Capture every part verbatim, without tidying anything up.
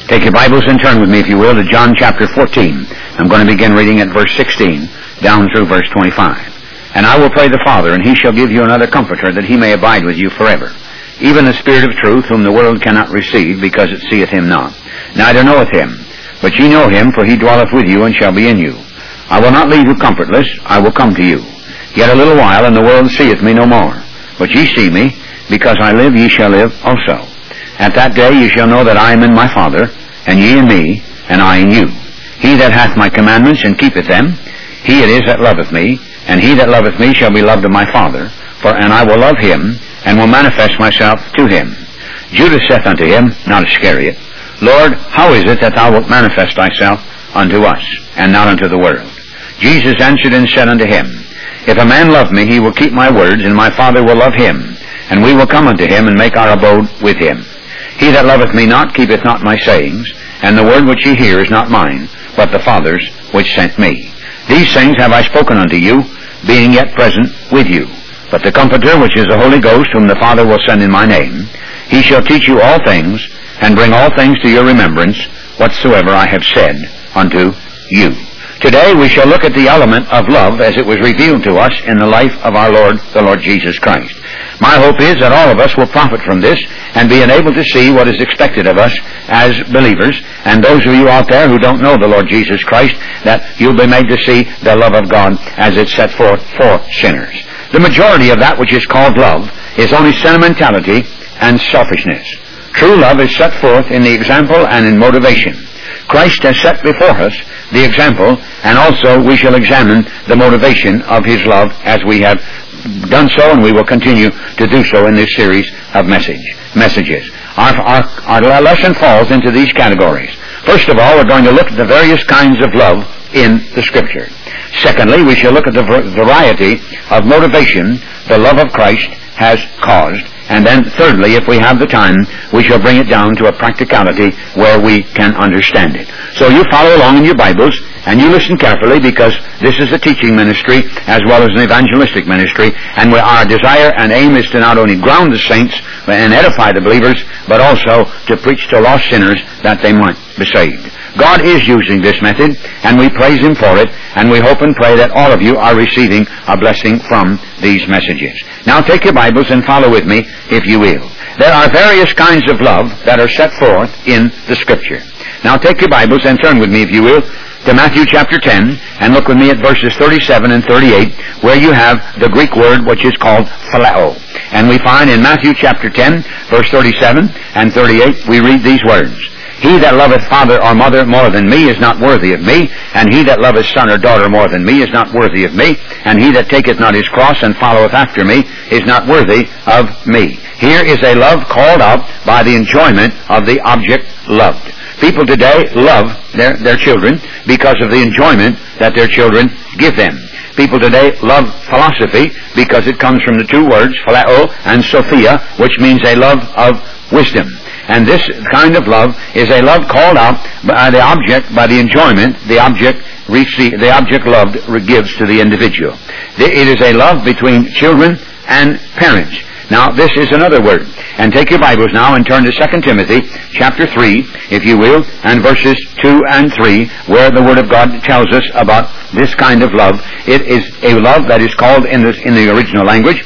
Take your Bibles and turn with me, if you will, to John chapter fourteen. I'm going to begin reading at verse sixteen down through verse twenty-five. And I will pray the Father, and he shall give you another Comforter, that he may abide with you forever. Even the Spirit of truth, whom the world cannot receive, because it seeth him not, neither knoweth him. But ye know him, for he dwelleth with you, and shall be in you. I will not leave you comfortless, I will come to you. Yet a little while, and the world seeth me no more. But ye see me, because I live, ye shall live also. At that day ye shall know that I am in my Father, and ye in me, and I in you. He that hath my commandments, and keepeth them, he it is that loveth me, and he that loveth me shall be loved of my Father, for and I will love him, and will manifest myself to him. Judas saith unto him, not Iscariot, Lord, how is it that thou wilt manifest thyself unto us, and not unto the world? Jesus answered and said unto him, If a man love me, he will keep my words, and my Father will love him, and we will come unto him, and make our abode with him. He that loveth me not keepeth not my sayings, and the word which ye hear is not mine, but the Father's which sent me. These things have I spoken unto you, being yet present with you. But the Comforter, which is the Holy Ghost, whom the Father will send in my name, he shall teach you all things, and bring all things to your remembrance, whatsoever I have said unto you. Today we shall look at the element of love as it was revealed to us in the life of our Lord, the Lord Jesus Christ. My hope is that all of us will profit from this and be enabled to see what is expected of us as believers, and those of you out there who don't know the Lord Jesus Christ, that you'll be made to see the love of God as it's set forth for sinners. The majority of that which is called love is only sentimentality and selfishness. True love is set forth in the example and in motivation. Christ has set before us the example, and also we shall examine the motivation of his love as we have done so, and we will continue to do so in this series of message messages. Our, our, our lesson falls into these categories. First of all, we're going to look at the various kinds of love in the Scripture. Secondly, we shall look at the variety of motivation the love of Christ has caused. And then thirdly, if we have the time, we shall bring it down to a practicality where we can understand it. So you follow along in your Bibles, and you listen carefully, because this is a teaching ministry as well as an evangelistic ministry, and our desire and aim is to not only ground the saints and edify the believers, but also to preach to lost sinners that they might be saved. God is using this method, and we praise him for it, and we hope and pray that all of you are receiving a blessing from these messages. Now take your Bibles and follow with me, if you will. There are various kinds of love that are set forth in the Scripture. Now take your Bibles and turn with me, if you will, to Matthew chapter ten, and look with me at verses thirty-seven and thirty-eight, where you have the Greek word which is called phileo. And we find in Matthew chapter ten, verse thirty-seven and thirty-eight, we read these words, He that loveth father or mother more than me is not worthy of me, and he that loveth son or daughter more than me is not worthy of me, and he that taketh not his cross and followeth after me is not worthy of me. Here is a love called out by the enjoyment of the object loved. People today love their, their children because of the enjoyment that their children give them. People today love philosophy because it comes from the two words, phileo and sophia, which means a love of wisdom. And this kind of love is a love called out by the object, by the enjoyment the object receive, the object loved gives to the individual. It is a love between children and parents. Now, this is another word. And take your Bibles now and turn to Second Timothy chapter three, if you will, and verses two and three, where the Word of God tells us about this kind of love. It is a love that is called in the, in the original language,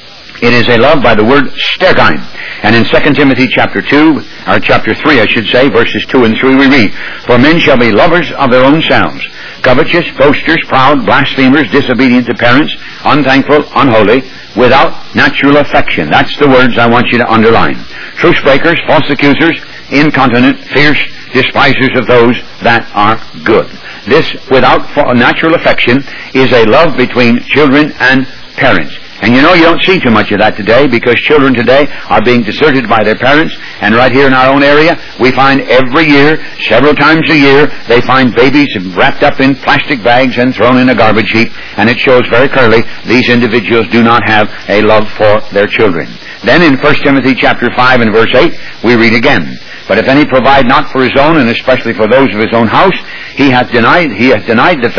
it is a love by the word stergine. And in Second Timothy chapter two, or chapter three, I should say, verses two and three, we read, For men shall be lovers of their own selves, covetous, boasters, proud, blasphemers, disobedient to parents, unthankful, unholy, without natural affection. That's the words I want you to underline. Truce breakers, false accusers, incontinent, fierce, despisers of those that are good. This, without natural affection, is a love between children and parents. And you know, you don't see too much of that today, because children today are being deserted by their parents. And right here in our own area, we find every year, several times a year, they find babies wrapped up in plastic bags and thrown in a garbage heap. And it shows very clearly these individuals do not have a love for their children. Then in First Timothy chapter five and verse eight, we read again, But if any provide not for his own, and especially for those of his own house, he hath denied, he hath denied the faith,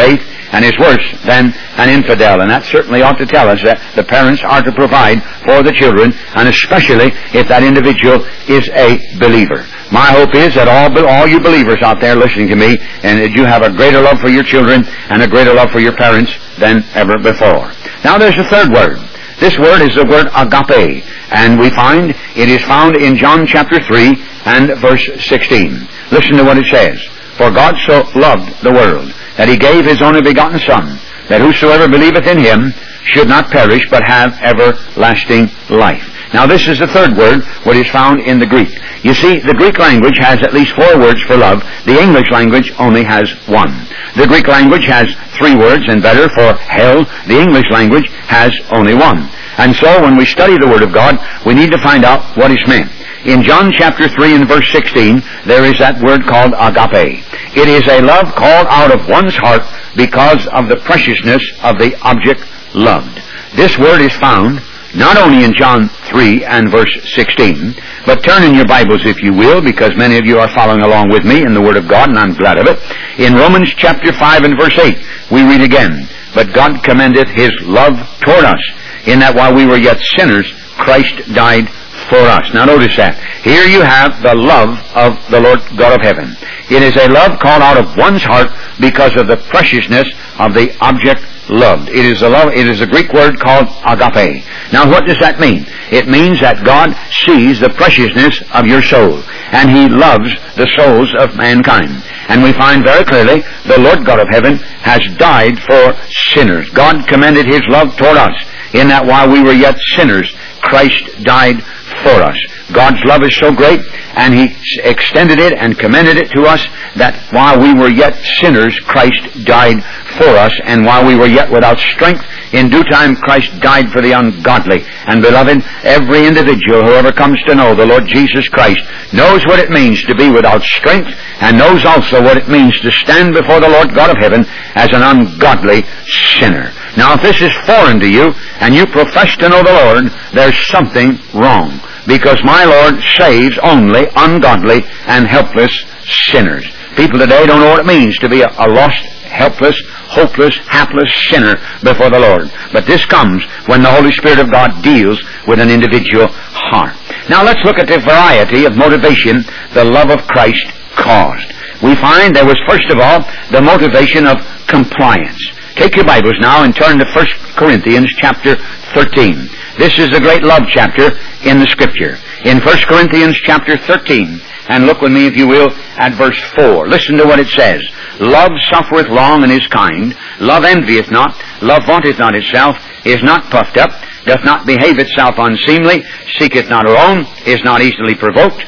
and is worse than an infidel. And that certainly ought to tell us that the parents are to provide for the children, and especially if that individual is a believer. My hope is that all, all you believers out there listening to me, and that you have a greater love for your children and a greater love for your parents than ever before. Now there's a third word. This word is the word agape, and we find it is found in John chapter three and verse sixteen. Listen to what it says. For God so loved the world, that He gave His only begotten Son, that whosoever believeth in Him should not perish, but have everlasting life. Now this is the third word, what is found in the Greek. You see, the Greek language has at least four words for love. The English language only has one. The Greek language has three words and better for hell. The English language has only one. And so when we study the Word of God, we need to find out what is meant. In John chapter three and verse sixteen, there is that word called agape. It is a love called out of one's heart because of the preciousness of the object loved. This word is found not only in John three and verse sixteen, but turn in your Bibles, if you will, because many of you are following along with me in the Word of God, and I'm glad of it. In Romans chapter five and verse eight, we read again, But God commendeth His love toward us, in that while we were yet sinners, Christ died for us. Now notice that. Here you have the love of the Lord God of heaven. It is a love called out of one's heart because of the preciousness of the object loved. It is a love, it is a Greek word called agape. Now what does that mean? It means that God sees the preciousness of your soul, and He loves the souls of mankind. And we find very clearly the Lord God of heaven has died for sinners. God commended His love toward us, in that while we were yet sinners, Christ died for us. God's love is so great, and He extended it and commended it to us, that while we were yet sinners, Christ died for us, and while we were yet without strength, in due time Christ died for the ungodly. And beloved, every individual who ever comes to know the Lord Jesus Christ knows what it means to be without strength, and knows also what it means to stand before the Lord God of heaven as an ungodly sinner. Now if this is foreign to you, and you profess to know the Lord, there's something wrong. Because my Lord saves only ungodly and helpless sinners. People today don't know what it means to be a, a lost, helpless, hopeless, hapless sinner before the Lord. But this comes when the Holy Spirit of God deals with an individual heart. Now let's look at the variety of motivation the love of Christ caused. We find there was first of all the motivation of compliance. Take your Bibles now and turn to First Corinthians chapter thirteen. This is a great love chapter in the Scripture. In First Corinthians chapter thirteen, and look with me, if you will, at verse four. Listen to what it says. Love suffereth long and is kind. Love envieth not. Love vaunteth not itself. Is not puffed up. Doth not behave itself unseemly. Seeketh not her own. Is not easily provoked.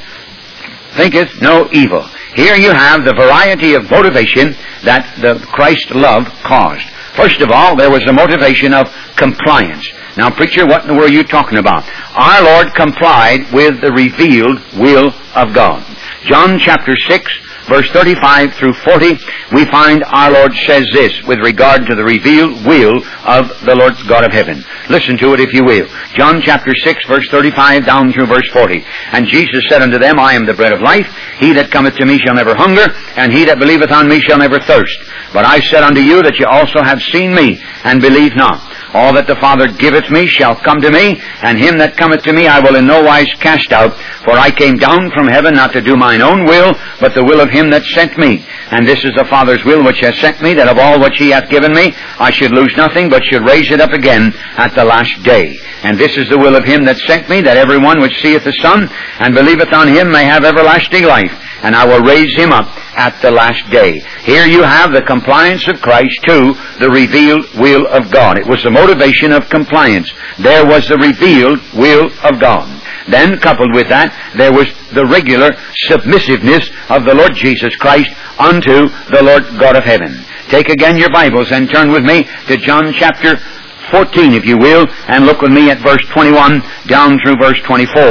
Thinketh no evil. Here you have the variety of motivation that the Christ love caused. First of all, there was the motivation of compliance. Now, preacher, what in the world are you talking about? Our Lord complied with the revealed will of God. John chapter six, verse thirty-five through forty, we find our Lord says this with regard to the revealed will of the Lord God of heaven. Listen to it, if you will. John chapter six, verse thirty-five down through verse forty. And Jesus said unto them, I am the bread of life. He that cometh to me shall never hunger, and he that believeth on me shall never thirst. But I said unto you that ye also have seen me, and believe not. All that the Father giveth me shall come to me, and him that cometh to me I will in no wise cast out. For I came down from heaven not to do mine own will, but the will of him that sent me. And this is the Father's will which hath sent me, that of all which he hath given me I should lose nothing, but should raise it up again at the last day. And this is the will of him that sent me, that every one which seeth the Son, and believeth on him, may have everlasting life. And I will raise him up at the last day. Here you have the compliance of Christ to the revealed will of God. It was the motivation of compliance. There was the revealed will of God. Then, coupled with that, there was the regular submissiveness of the Lord Jesus Christ unto the Lord God of heaven. Take again your Bibles and turn with me to John chapter fourteen, if you will, and look with me at verse twenty-one down through verse twenty-four.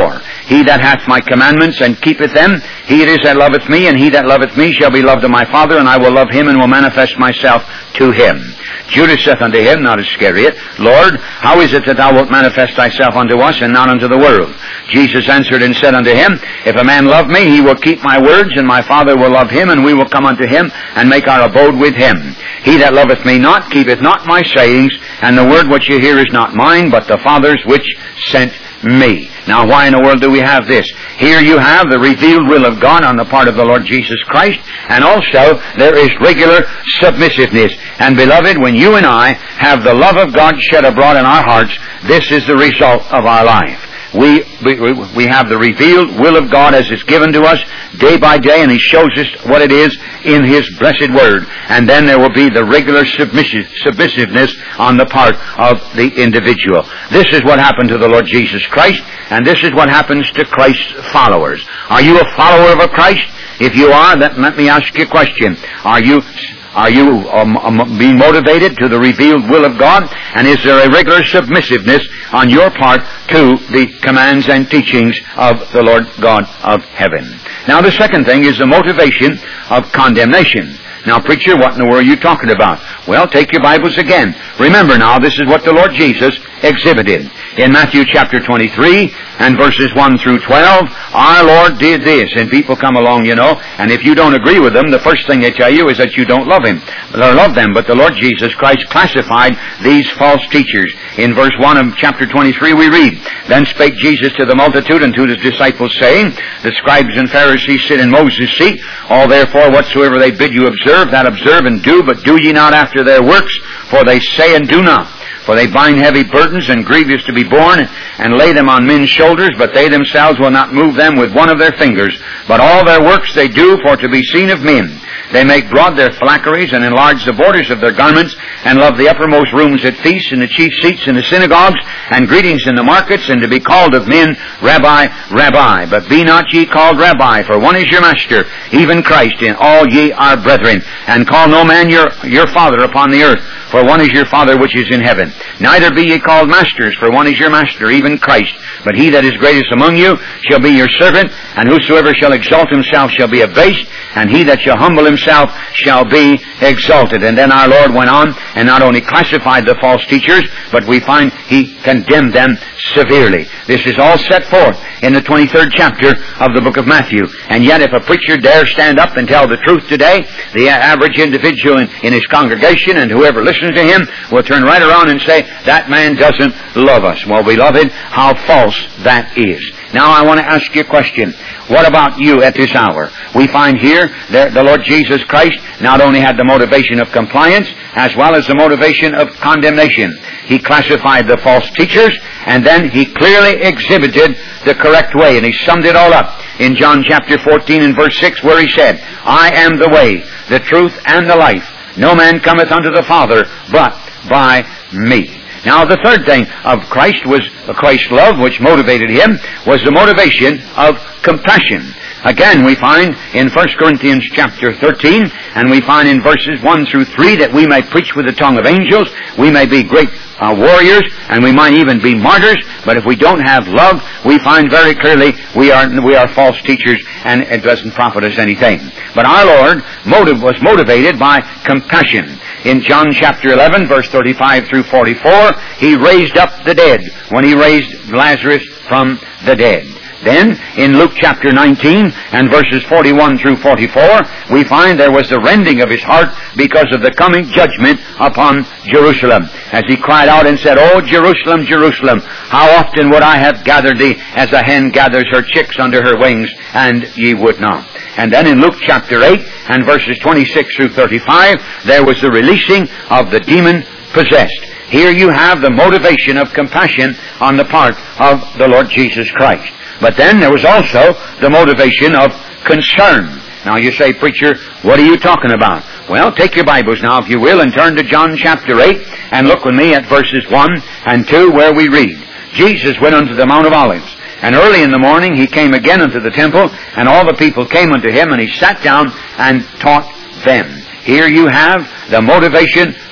He that hath my commandments and keepeth them, he it is that loveth me, and he that loveth me shall be loved of my Father, and I will love him and will manifest myself to him. Judas saith unto him, not Iscariot, Lord, how is it that thou wilt manifest thyself unto us, and not unto the world? Jesus answered and said unto him, If a man love me, he will keep my words, and my Father will love him, and we will come unto him, and make our abode with him. He that loveth me not, keepeth not my sayings, and the word which you hear is not mine, but the Father's which sent me. Now, why in the world do we have this? Here you have the revealed will of God on the part of the Lord Jesus Christ, and also there is regular submissiveness. And beloved, when you and I have the love of God shed abroad in our hearts, this is the result of our life. We, we we have the revealed will of God as it's given to us day by day, and He shows us what it is in His blessed Word. And then there will be the regular submissive, submissiveness on the part of the individual. This is what happened to the Lord Jesus Christ, and this is what happens to Christ's followers. Are you a follower of Christ? If you are, then let me ask you a question. Are you... Are you um, um, being motivated to the revealed will of God? And is there a regular submissiveness on your part to the commands and teachings of the Lord God of heaven? Now, the second thing is the motivation of condemnation. Now, preacher, what in the world are you talking about? Well, take your Bibles again. Remember now, this is what the Lord Jesus exhibited. In Matthew chapter twenty-three and verses one through twelve, our Lord did this. And people come along, you know, and if you don't agree with them, the first thing they tell you is that you don't love Him. Or love them. But the Lord Jesus Christ classified these false teachers. In verse one of chapter twenty-three we read, Then spake Jesus to the multitude and to His disciples, saying, The scribes and Pharisees sit in Moses' seat. All therefore whatsoever they bid you observe, that observe and do, but do ye not after their works, for they say and do not. For they bind heavy burdens and grievous to be borne, and lay them on men's shoulders, but they themselves will not move them with one of their fingers. But all their works they do for to be seen of men. They make broad their phylacteries, and enlarge the borders of their garments, and love the uppermost rooms at feasts, and the chief seats in the synagogues, and greetings in the markets, and to be called of men, Rabbi, Rabbi. But be not ye called Rabbi, for one is your master, even Christ, and all ye are brethren. And call no man your, your father upon the earth, for one is your Father which is in heaven. Neither be ye called masters, for one is your master, even Christ. But he that is greatest among you shall be your servant, and whosoever shall exalt himself shall be abased, and he that shall humble himself shall be exalted. And then our Lord went on and not only classified the false teachers, but we find He condemned them severely. This is all set forth in the twenty-third chapter of the book of Matthew. And yet if a preacher dare stand up and tell the truth today, the average individual in, in his congregation and whoever listens to him will turn right around and say, that man doesn't love us. Well, beloved, how false that is. Now I want to ask you a question. What about you at this hour? We find here that the Lord Jesus Christ not only had the motivation of compliance, as well as the motivation of condemnation. He classified the false teachers, and then He clearly exhibited the correct way, and He summed it all up in John chapter fourteen and verse six, where He said, I am the way, the truth, and the life. No man cometh unto the Father but by me. Now, the third thing of Christ was Christ's love, which motivated Him, was the motivation of compassion. Again, we find in First Corinthians chapter thirteen, and we find in verses one through three that we may preach with the tongue of angels, we may be great uh, warriors, and we might even be martyrs, but if we don't have love, we find very clearly we are we are false teachers, and it doesn't profit us anything. But our Lord motive was motivated by compassion. In John chapter eleven, verse thirty-five through forty-four, He raised up the dead when He raised Lazarus from the dead. Then, in Luke chapter nineteen and verses forty-one through forty-four, we find there was the rending of His heart because of the coming judgment upon Jerusalem. As He cried out and said, O Jerusalem, Jerusalem, how often would I have gathered thee as a hen gathers her chicks under her wings, and ye would not. And then in Luke chapter eight and verses twenty-six through thirty-five, there was the releasing of the demon-possessed. Here you have the motivation of compassion on the part of the Lord Jesus Christ. But then there was also the motivation of concern. Now you say, preacher, what are you talking about? Well, take your Bibles now, if you will, and turn to John chapter eight, and look with me at verses one and two, where we read, Jesus went unto the Mount of Olives, and early in the morning He came again unto the temple, and all the people came unto Him, and He sat down and taught them. Here you have the motivation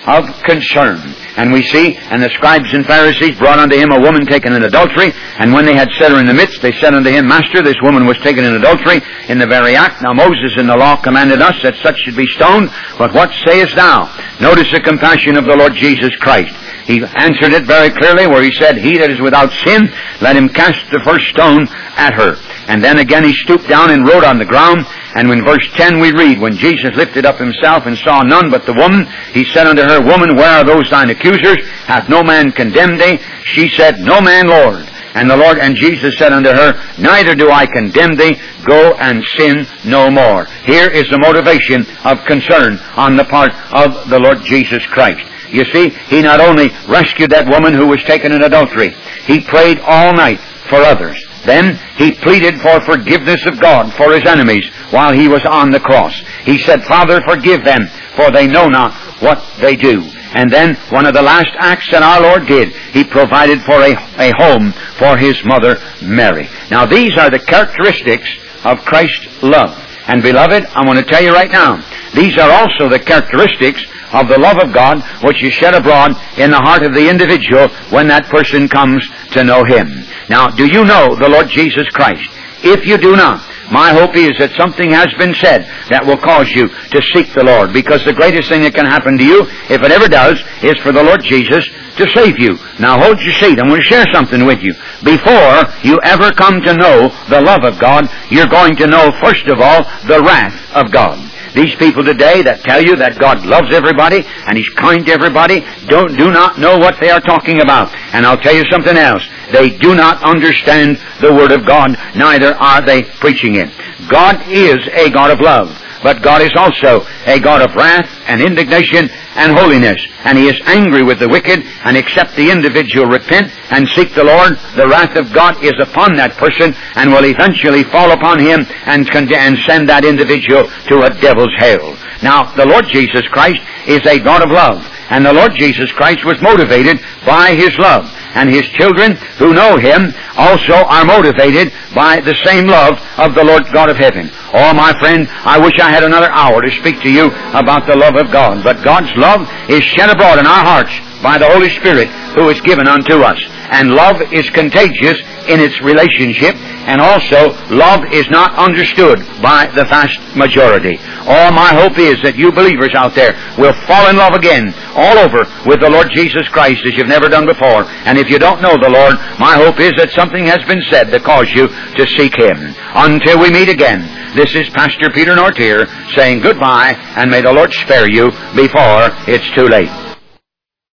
of concern. And we see, and the scribes and Pharisees brought unto him a woman taken in adultery, and when they had set her in the midst, they said unto him, Master, this woman was taken in adultery in the very act. Now Moses in the law commanded us that such should be stoned, but what sayest thou? Notice the compassion of the Lord Jesus Christ. He answered it very clearly where he said, He that is without sin, let him cast the first stone at her. And then again he stooped down and wrote on the ground. And in verse ten we read, When Jesus lifted up himself and saw none but the woman, he said unto her, Woman, where are those thine accusers? Hath no man condemned thee? She said, No man, Lord. And the Lord and Jesus said unto her, Neither do I condemn thee. Go and sin no more. Here is the motivation of concern on the part of the Lord Jesus Christ. You see, he not only rescued that woman who was taken in adultery, he prayed all night for others. Then he pleaded for forgiveness of God for his enemies while he was on the cross. He said, Father, forgive them, for they know not what they do. And then one of the last acts that our Lord did, he provided for a, a home for his mother Mary. Now these are the characteristics of Christ's love. And beloved, I want to tell you right now, these are also the characteristics of the love of God which is shed abroad in the heart of the individual when that person comes to know Him. Now, do you know the Lord Jesus Christ? If you do not, my hope is that something has been said that will cause you to seek the Lord, because the greatest thing that can happen to you, if it ever does, is for the Lord Jesus to save you. Now hold your seat. I'm going to share something with you. Before you ever come to know the love of God, you're going to know, first of all, the wrath of God. These people today that tell you that God loves everybody and He's kind to everybody don't do not know what they are talking about. And I'll tell you something else. They do not understand the Word of God, neither are they preaching it. God is a God of love, but God is also a God of wrath and indignation and holiness. And He is angry with the wicked, and except the individual repent and seek the Lord, the wrath of God is upon that person and will eventually fall upon him and, and send that individual to a devil's hell. Now, the Lord Jesus Christ is a God of love, and the Lord Jesus Christ was motivated by His love. And His children who know Him also are motivated by the same love of the Lord God of heaven. Oh, my friend, I wish I had another hour to speak to you about the love of God. But God's love is shed abroad in our hearts by the Holy Spirit who is given unto us. And love is contagious in its relationship, and also love is not understood by the vast majority. Oh, my hope is that you believers out there will fall in love again all over with the Lord Jesus Christ as you've never done before. And if you don't know the Lord, my hope is that something has been said to cause you to seek Him. Until we meet again, this is Pastor Peter Nortier saying goodbye, and may the Lord spare you before it's too late.